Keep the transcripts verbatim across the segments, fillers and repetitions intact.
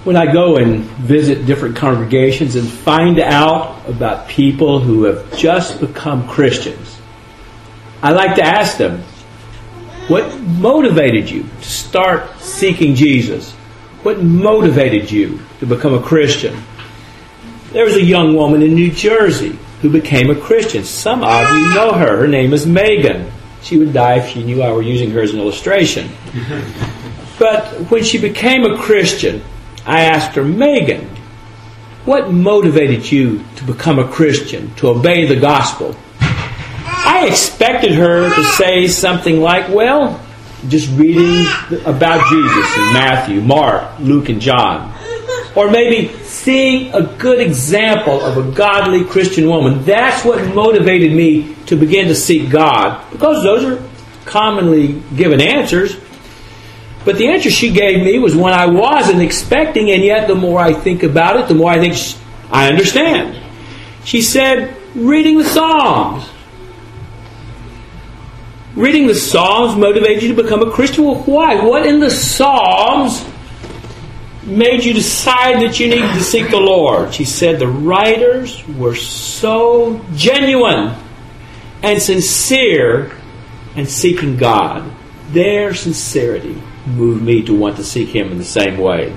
when I go and visit different congregations and find out about people who have just become Christians, I like to ask them, what motivated you to start seeking Jesus? What motivated you to become a Christian? There was a young woman in New Jersey who became a Christian. Some of you know her. Her name is Megan. She would die if she knew I were using her as an illustration. But when she became a Christian, I asked her, Megan, what motivated you to become a Christian, to obey the gospel? I expected her to say something like, well, just reading about Jesus in Matthew, Mark, Luke, and John. Or maybe seeing a good example of a godly Christian woman. That's what motivated me to begin to seek God. Because those are commonly given answers. But the answer she gave me was one I wasn't expecting, and yet the more I think about it, the more I think I understand. She said, reading the Psalms. Reading the Psalms motivated you to become a Christian? Well, why? What in the Psalms made you decide that you needed to seek the Lord? She said the writers were so genuine and sincere in seeking God. Their sincerity moved me to want to seek Him in the same way.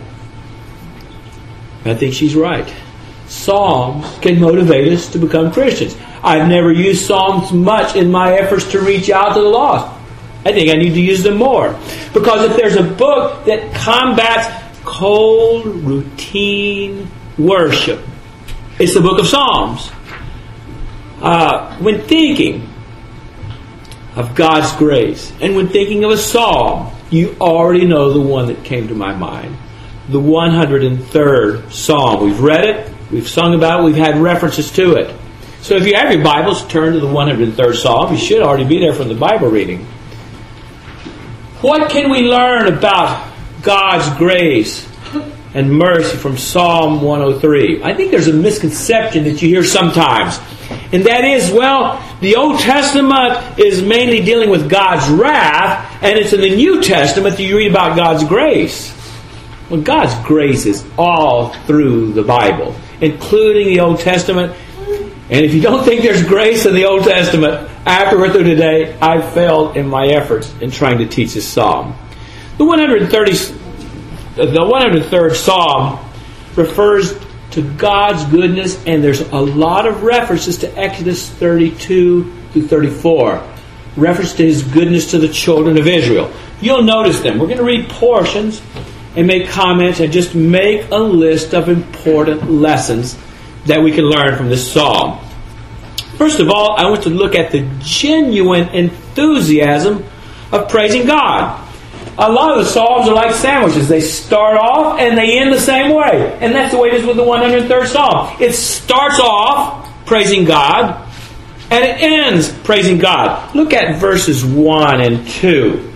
I think she's right. Psalms can motivate us to become Christians. I've never used Psalms much in my efforts to reach out to the lost. I think I need to use them more. Because if there's a book that combats cold, routine worship, it's the book of Psalms. Uh, when thinking of God's grace, and when thinking of a psalm, you already know the one that came to my mind. The one hundred third Psalm. We've read it, we've sung about it, we've had references to it. So if you have your Bibles, turn to the one hundred third Psalm. You should already be there from the Bible reading. What can we learn about God's grace and mercy from Psalm one oh three? I think there's a misconception that you hear sometimes. And that is, well, the Old Testament is mainly dealing with God's wrath, and it's in the New Testament that you read about God's grace. Well, God's grace is all through the Bible, including the Old Testament. And if you don't think there's grace in the Old Testament, after we're through today, I've failed in my efforts in trying to teach this psalm. The one hundred thirtieth, the one hundred third Psalm refers to God's goodness, and there's a lot of references to Exodus thirty-two through thirty-four. Reference to His goodness to the children of Israel. You'll notice them. We're going to read portions and make comments and just make a list of important lessons that we can learn from this psalm. First of all, I want to look at the genuine enthusiasm of praising God. A lot of the psalms are like sandwiches. They start off and they end the same way. And that's the way it is with the one hundred third Psalm. It starts off praising God and it ends praising God. Look at verses one and two.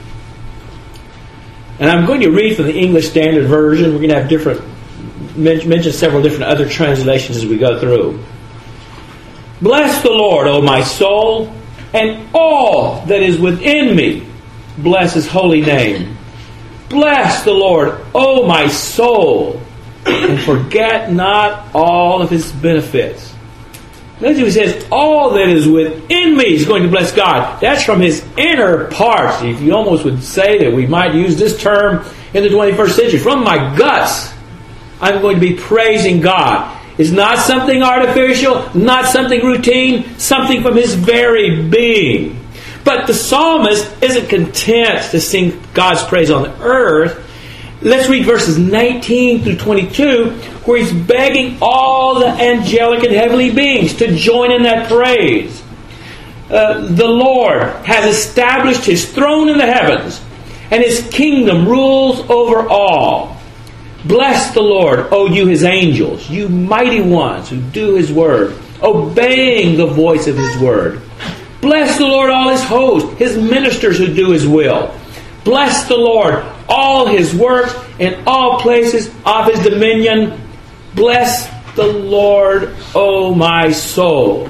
And I'm going to read from the English Standard Version. We're going to have different mention several different other translations as we go through. Bless the Lord, O my soul, and all that is within me. Bless His holy name. Bless the Lord, O my soul, and forget not all of His benefits. Notice He says, all that is within me is going to bless God. That's from His inner parts. If you almost would say that we might use this term in the twenty-first century. From my guts, I'm going to be praising God. It's not something artificial, not something routine, something from His very being. But the psalmist isn't content to sing God's praise on the earth. Let's read verses nineteen through twenty-two, where he's begging all the angelic and heavenly beings to join in that praise. Uh, the Lord has established His throne in the heavens, and His kingdom rules over all. Bless the Lord, O you His angels, you mighty ones who do His word, obeying the voice of His word. Bless the Lord, all His hosts, His ministers who do His will. Bless the Lord, all His works in all places of His dominion. Bless the Lord, O my soul.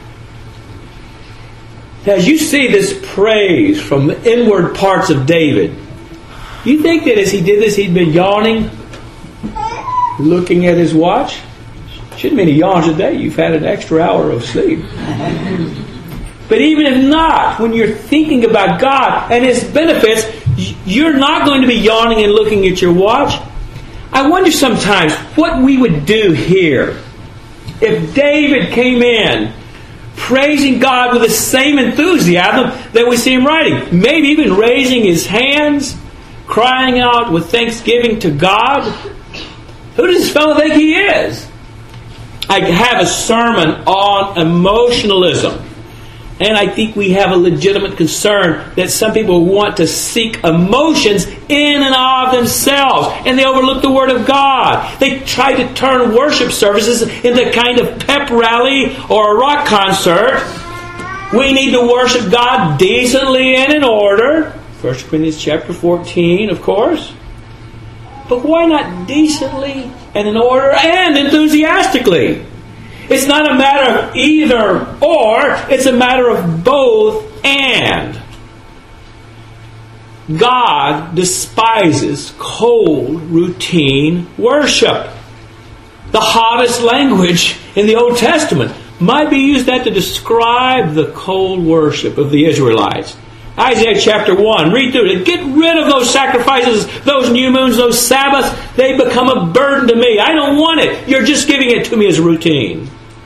As you see this praise from the inward parts of David, you think that as he did this, he'd been yawning? looking at his watch. Shouldn't mean he yawns a day. You've had an extra hour of sleep. But even if not, when you're thinking about God and His benefits, you're not going to be yawning and looking at your watch. I wonder sometimes what we would do here if David came in praising God with the same enthusiasm that we see him writing. Maybe even raising his hands, crying out with thanksgiving to God. Who does this fellow think he is? I have a sermon on emotionalism. And I think we have a legitimate concern that some people want to seek emotions in and of themselves. And they overlook the Word of God. They try to turn worship services into a kind of pep rally or a rock concert. We need to worship God decently and in order. First Corinthians chapter fourteen, of course. But why not decently and in order and enthusiastically? It's not a matter of either or. It's a matter of both and. God despises cold, routine worship. The hottest language in the Old Testament might be used that to describe the cold worship of the Israelites. Isaiah chapter one, read through it. Get rid of those sacrifices, those new moons, those Sabbaths. They become a burden to me. I don't want it. You're just giving it to me as routine.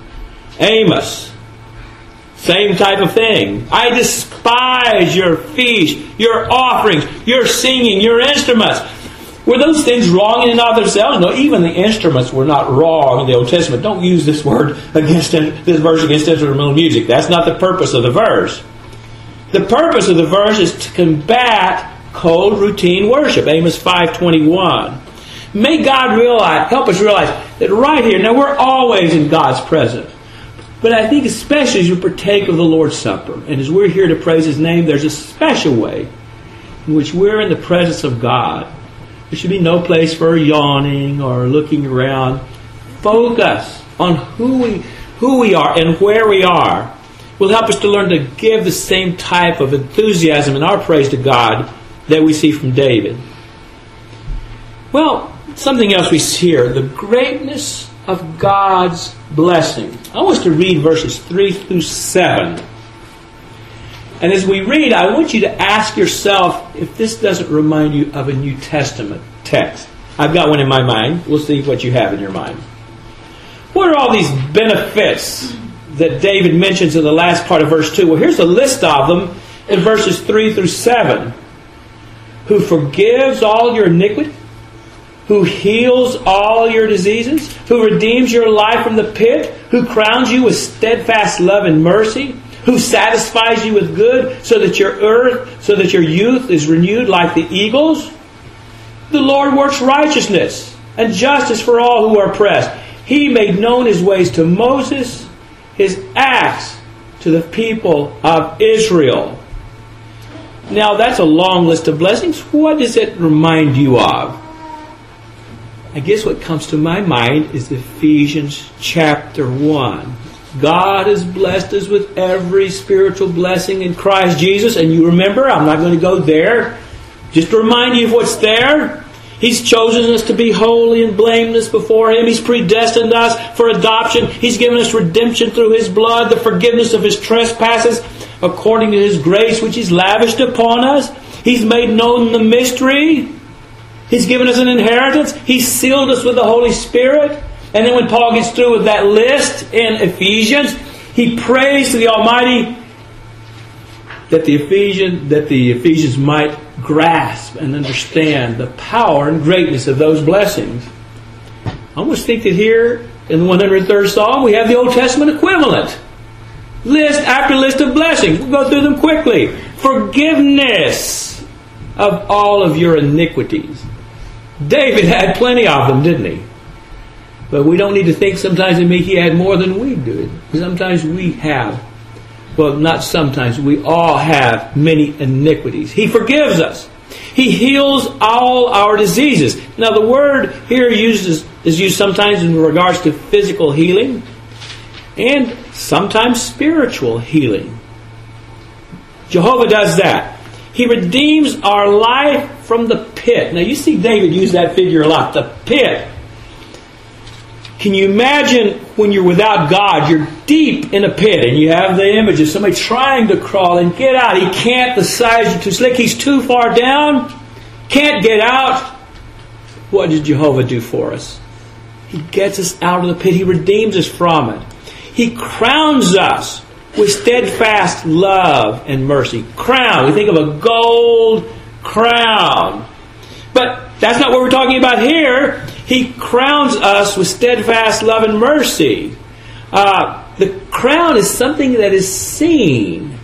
Amos, same type of thing. I despise your feast, your offerings, your singing, your instruments. Were those things wrong in and of themselves? No, even the instruments were not wrong in the Old Testament. Don't use this word against this verse against instrumental music. That's not the purpose of the verse. The purpose of the verse is to combat cold routine worship. Amos five twenty-one. May God realize, help us realize that right here, now we're always in God's presence. But I think especially as you partake of the Lord's Supper, and as we're here to praise His name, there's a special way in which we're in the presence of God. There should be no place for yawning or looking around. Focus on who we, who we are and where we are will help us to learn to give the same type of enthusiasm in our praise to God that we see from David. Well, something else we see here, the greatness of God's blessing. I want us to read verses three through seven. And as we read, I want you to ask yourself if this doesn't remind you of a New Testament text. I've got one in my mind. We'll see what you have in your mind. What are all these benefits that David mentions in the last part of verse two? Well, here's a list of them in verses three through seven. Who forgives all your iniquity, who heals all your diseases, who redeems your life from the pit, who crowns you with steadfast love and mercy, who satisfies you with good, so that your earth, so that your youth is renewed like the eagles. The Lord works righteousness and justice for all who are oppressed. He made known His ways to Moses, His acts to the people of Israel. Now that's a long list of blessings. What does it remind you of? I guess what comes to my mind is Ephesians chapter one. God has blessed us with every spiritual blessing in Christ Jesus. And you remember, I'm not going to go there. Just to remind you of what's there. He's chosen us to be holy and blameless before Him. He's predestined us for adoption. He's given us redemption through His blood, the forgiveness of His trespasses, according to His grace which He's lavished upon us. He's made known the mystery. He's given us an inheritance. He's sealed us with the Holy Spirit. And then when Paul gets through with that list in Ephesians, he prays to the Almighty that the Ephesians, that the Ephesians might grasp and understand the power and greatness of those blessings. I almost think that here in the one hundred third Psalm we have the Old Testament equivalent. List after list of blessings. We'll go through them quickly. Forgiveness of all of your iniquities. David had plenty of them, didn't he? But we don't need to think sometimes in me he had more than we do. Sometimes we have. Well, not sometimes. We all have many iniquities. He forgives us. He heals all our diseases. Now, the word here uses, is used sometimes in regards to physical healing and sometimes spiritual healing. Jehovah does that. He redeems our life from the pit. Now, you see David use that figure a lot. The pit. Can you imagine when you're without God, you're deep in a pit, and you have the image of somebody trying to crawl and get out. He can't, the sides are too slick, he's too far down, can't get out. What did Jehovah do for us? He gets us out of the pit. He redeems us from it. He crowns us with steadfast love and mercy. Crown. We think of a gold crown. But that's not what we're talking about here. He crowns us with steadfast love and mercy. Uh, the crown is something that is seen.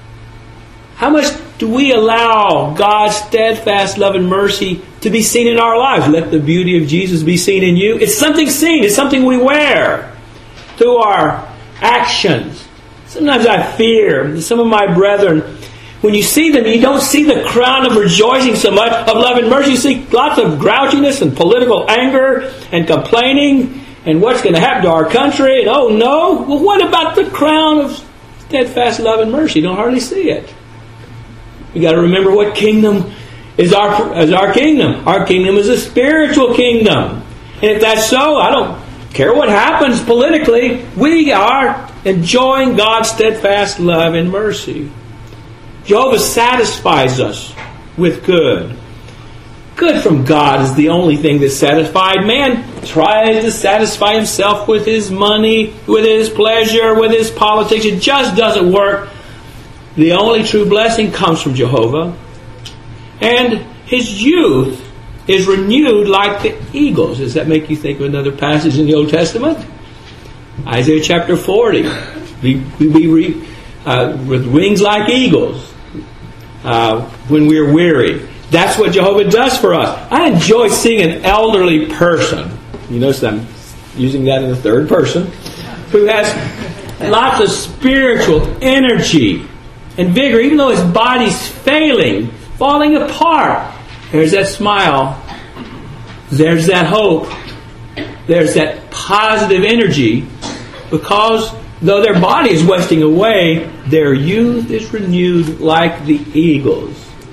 How much do we allow God's steadfast love and mercy to be seen in our lives? Let the beauty of Jesus be seen in you. It's something seen. It's something we wear through our actions. Sometimes I fear some of my brethren, when you see them, you don't see the crown of rejoicing so much, of love and mercy. You see lots of grouchiness and political anger and complaining and what's going to happen to our country. And oh no, well, what about the crown of steadfast love and mercy? You don't hardly see it. We got to remember what kingdom is our is our kingdom. Our kingdom is a spiritual kingdom. And if that's so, I don't care what happens politically. We are enjoying God's steadfast love and mercy. Jehovah satisfies us with good. Good from God is the only thing that's satisfied. Man tries to satisfy himself with his money, with his pleasure, with his politics. It just doesn't work. The only true blessing comes from Jehovah. And his youth is renewed like the eagles. Does that make you think of another passage in the Old Testament? Isaiah chapter forty. We, we, we re, uh, with wings like eagles uh, when we're weary. That's what Jehovah does for us. I enjoy seeing an elderly person. You notice I'm using that in the third person. Who has lots of spiritual energy and vigor, even though his body's failing, falling apart. There's that smile. There's that hope. There's that positive energy, because though their body is wasting away, their youth is renewed like the eagles.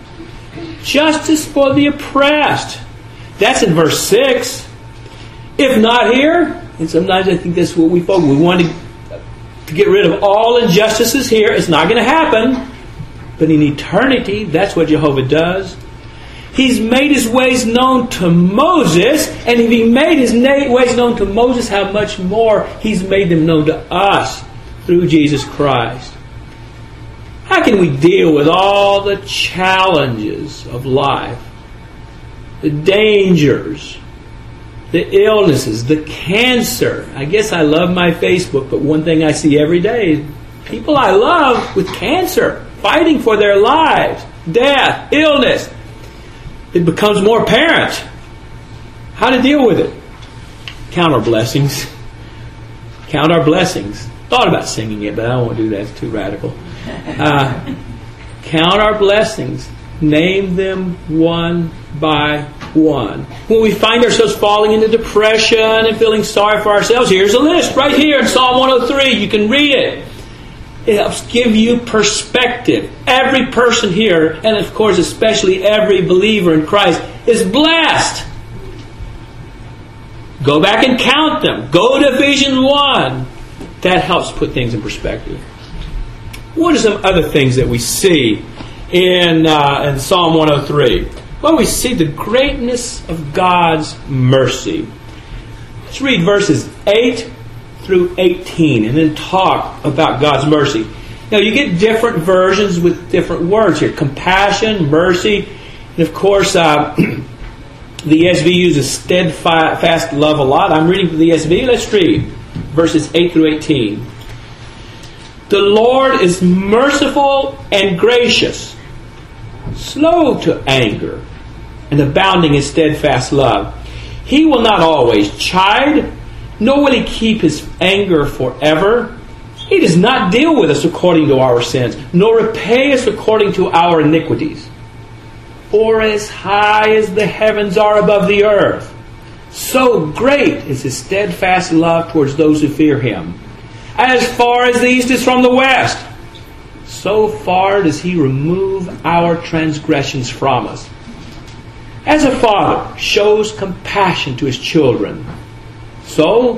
Justice for the oppressed. That's in verse six. If not here, and sometimes I think that's what we focus. We want to, to get rid of all injustices here. It's not going to happen. But in eternity, that's what Jehovah does. He's made his ways known to Moses, and if he made his ways known to Moses, how much more he's made them known to us through Jesus Christ. How can we deal with all the challenges of life? The dangers, the illnesses, the cancer. I guess I love my Facebook, but one thing I see every day is people I love with cancer, fighting for their lives, death, illness. It becomes more apparent how to deal with it. Count our blessings. Count our blessings. Thought about singing it, but I don't want to do that. It's too radical. Uh, count our blessings. Name them one by one. When we find ourselves falling into depression and feeling sorry for ourselves, here's a list right here in Psalm one oh three. You can read it. It helps give you perspective. Every person here, and of course especially every believer in Christ, is blessed. Go back and count them. Go to Ephesians one. That helps put things in perspective. What are some other things that we see in, uh, in Psalm one oh three? Well, we see the greatness of God's mercy. Let's read verses eight through eighteen and then talk about God's mercy. Now you get different versions with different words here. Compassion, mercy, and of course uh, the E S V uses steadfast love a lot. I'm reading from the E S V. Let's read verses eight through eighteen. The Lord is merciful and gracious, slow to anger, and abounding in steadfast love. He will not always chide, nor will he keep his anger forever. He does not deal with us according to our sins, nor repay us according to our iniquities. For as high as the heavens are above the earth, so great is his steadfast love towards those who fear him. As far as the east is from the west, so far does he remove our transgressions from us. As a father shows compassion to his children, so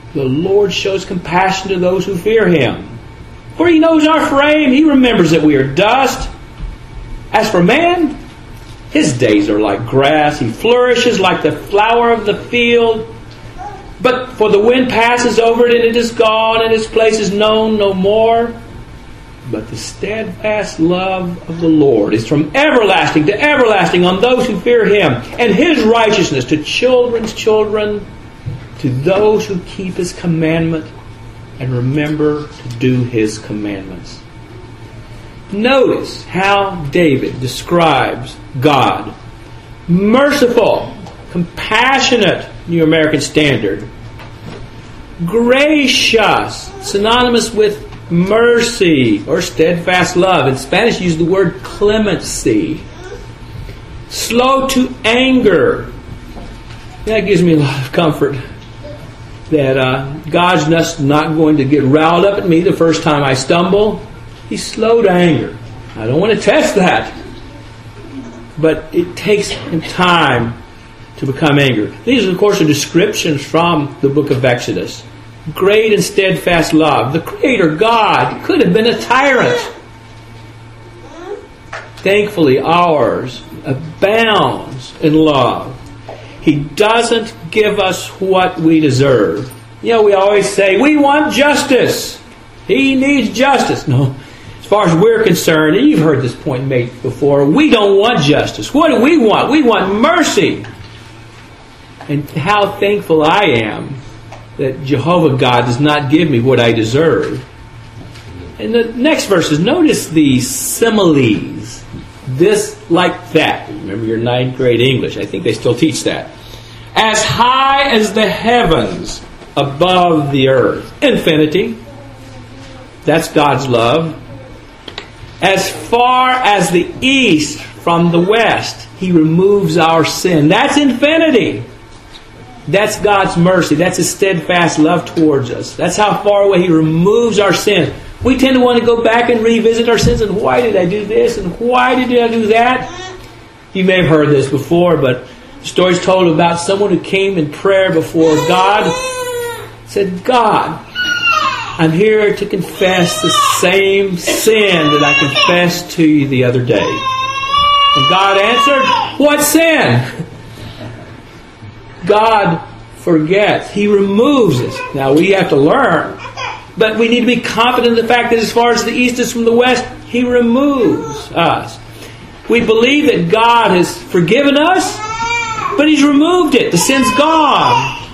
The Lord shows compassion to those who fear Him. For He knows our frame. He remembers that we are dust. As for man, his days are like grass. He flourishes like the flower of the field. But for the wind passes over it, and it is gone, and its place is known no more. But the steadfast love of the Lord is from everlasting to everlasting on those who fear Him, and His righteousness to children's children, to those who keep His commandment and remember to do His commandments. Notice how David describes God. Merciful, compassionate, New American Standard. Gracious, synonymous with mercy or steadfast love. In Spanish, use the word clemency. Slow to anger. That gives me a lot of comfort that uh, God's just not going to get riled up at me the first time I stumble. He's slow to anger. I don't want to test that. But it takes him time to become angry. These, of course, are descriptions from the book of Exodus. Great and steadfast love. The Creator God could have been a tyrant. Thankfully, ours abounds in love. He doesn't give us what we deserve. You know, we always say, we want justice. He needs justice. No. As far as we're concerned, and you've heard this point made before, we don't want justice. What do we want? We want mercy. And how thankful I am that Jehovah God does not give me what I deserve. And the next verses, notice the similes. This like that. Remember your ninth grade English. I think they still teach that. As high as the heavens above the earth. Infinity. That's God's love. As far as the east from the west, He removes our sin. That's infinity. That's God's mercy. That's His steadfast love towards us. That's how far away He removes our sin. We tend to want to go back and revisit our sins. And why did I do this? And why did I do that? You may have heard this before, but the story's told about someone who came in prayer before God. Said, God, I'm here to confess the same sin that I confessed to you the other day. And God answered, what sin? God forgets. He removes us. Now we have to learn. But we need to be confident in the fact that as far as the east is from the west, He removes us. We believe that God has forgiven us, but He's removed it. The sin's gone.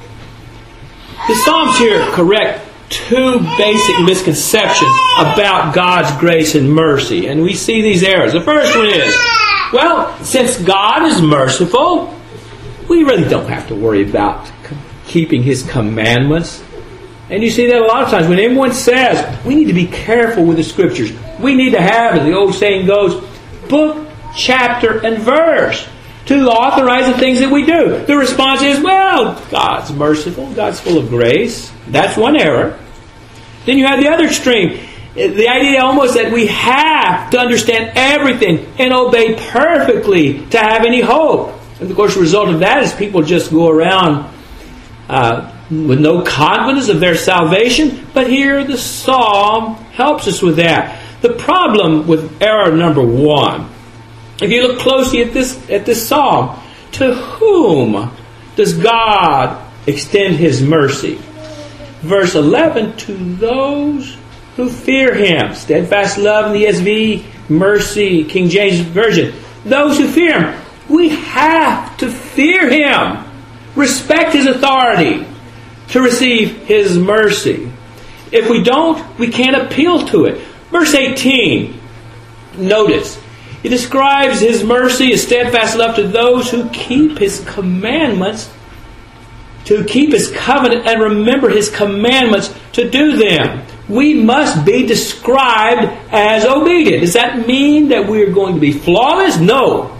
The Psalms here correct two basic misconceptions about God's grace and mercy. And we see these errors. The first one is, well, since God is merciful, we really don't have to worry about keeping His commandments. And you see that a lot of times when anyone says, we need to be careful with the Scriptures. We need to have, as the old saying goes, book, chapter, and verse to authorize the things that we do. The response is, well, God's merciful. God's full of grace. That's one error. Then you have the other extreme. The idea almost that we have to understand everything and obey perfectly to have any hope. And of course, the result of that is people just go around uh, with no confidence of their salvation. But here the Psalm helps us with that. The problem with error number one, if you look closely at this at this Psalm, to whom does God extend His mercy? Verse eleven, to those who fear Him. Steadfast love in the E S V, mercy, King James Version. Those who fear Him. We have to fear Him. Respect His authority to receive His mercy. If we don't, we can't appeal to it. Verse eighteen, notice, it describes His mercy, His steadfast love to those who keep His commandments, to keep His covenant and remember His commandments to do them. We must be described as obedient. Does that mean that we are going to be flawless? No.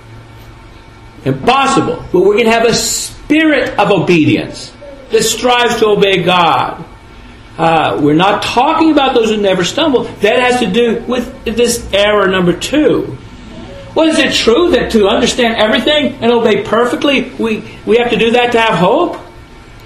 Impossible. But we're going to have a spirit of obedience that strives to obey God. Uh, we're not talking about those who never stumble. That has to do with this error number two. Well, is it true that to understand everything and obey perfectly, we, we have to do that to have hope?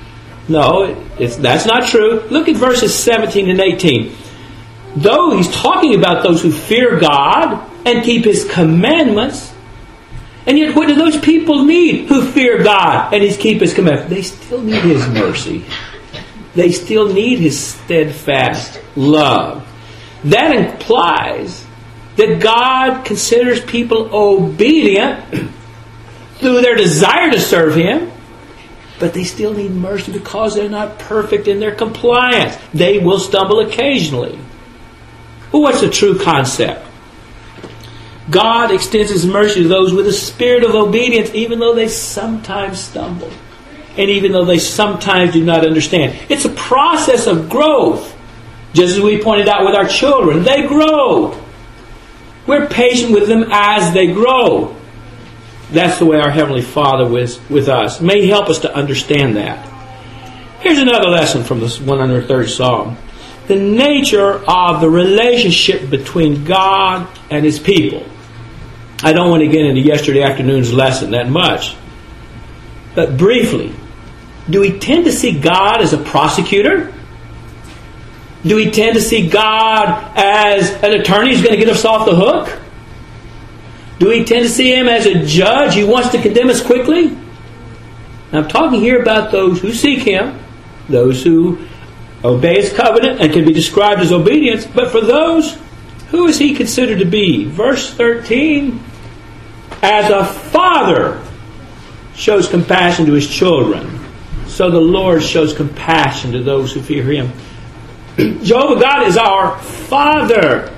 No, it, it's, that's not true. Look at verses seventeen and eighteen. Though he's talking about those who fear God and keep His commandments, and yet what do those people need who fear God and keep His commandments? They still need His mercy. They still need His steadfast love. That implies that God considers people obedient through their desire to serve Him, but they still need mercy because they're not perfect in their compliance. They will stumble occasionally. Well, what's the true concept? God extends His mercy to those with a spirit of obedience, even though they sometimes stumble, and even though they sometimes do not understand. It's a process of growth. Just as we pointed out with our children, they grow. We're patient with them as they grow. That's the way our Heavenly Father was with us. May He help us to understand that. Here's another lesson from this one hundred third Psalm. The nature of the relationship between God and His people. I don't want to get into yesterday afternoon's lesson that much. But briefly, do we tend to see God as a prosecutor? Do we tend to see God as an attorney who's going to get us off the hook? Do we tend to see Him as a judge who wants to condemn us quickly? Now, I'm talking here about those who seek Him, those who obey His covenant and can be described as obedience. But for those, who is He considered to be? Verse thirteen, as a father shows compassion to his children, so the Lord shows compassion to those who fear Him. Jehovah God is our Father.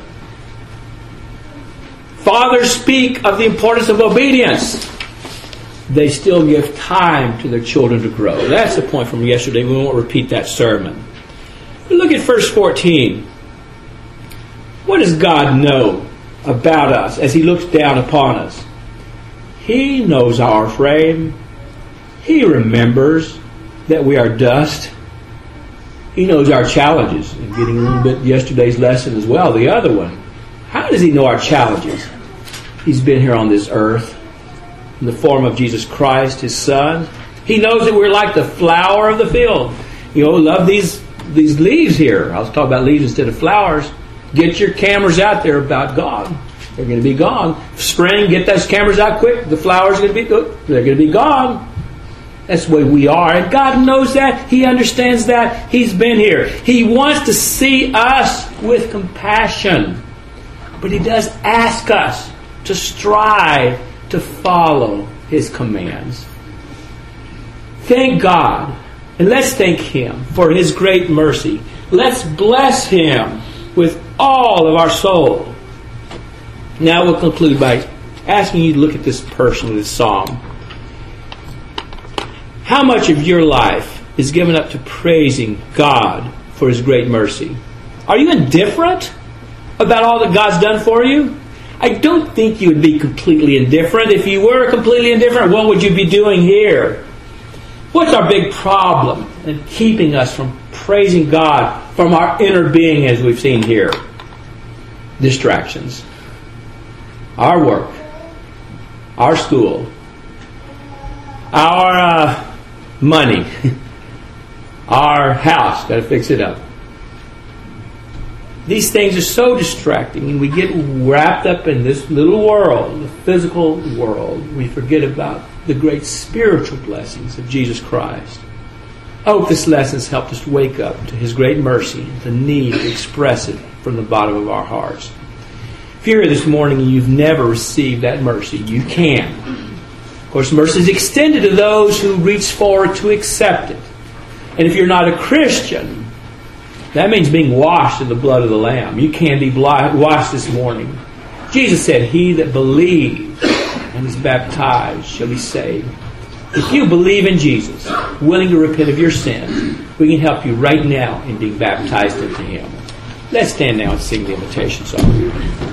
Fathers speak of the importance of obedience. They still give time to their children to grow. That's the point from yesterday. We won't repeat that sermon. Look at verse fourteen. What does God know about us as He looks down upon us? He knows our frame. He remembers that we are dust. He knows our challenges. And getting a little bit yesterday's lesson as well, the other one. How does He know our challenges? He's been here on this earth in the form of Jesus Christ, His Son. He knows that we're like the flower of the field. You know, love these these leaves here. I was talking about leaves instead of flowers. Get your cameras out there about God. They're going to be gone. Spring, get those cameras out quick. The flowers are going to be they're going to be gone. That's the way we are. And God knows that. He understands that. He's been here. He wants to see us with compassion. But He does ask us to strive to follow His commands. Thank God. And let's thank Him for His great mercy. Let's bless Him with all of our soul. Now we'll conclude by asking you to look at this person, this psalm. How much of your life is given up to praising God for His great mercy? Are you indifferent about all that God's done for you? I don't think you would be completely indifferent. If you were completely indifferent, what would you be doing here? What's our big problem in keeping us from praising God from our inner being, as we've seen here? Distractions. Our work. Our school. Our uh, money. Our house. Got to fix it up. These things are so distracting, and we get wrapped up in this little world, the physical world. We forget about the great spiritual blessings of Jesus Christ. I hope this lesson has helped us to wake up to His great mercy, the need to express it from the bottom of our hearts. If you're here this morning and you've never received that mercy, you can. Of course, mercy is extended to those who reach forward to accept it. And if you're not a Christian, that means being washed in the blood of the Lamb. You can be washed this morning. Jesus said, "He that believes and is baptized shall be saved." If you believe in Jesus, willing to repent of your sins, we can help you right now in being baptized into Him. Let's stand now and sing the invitation song.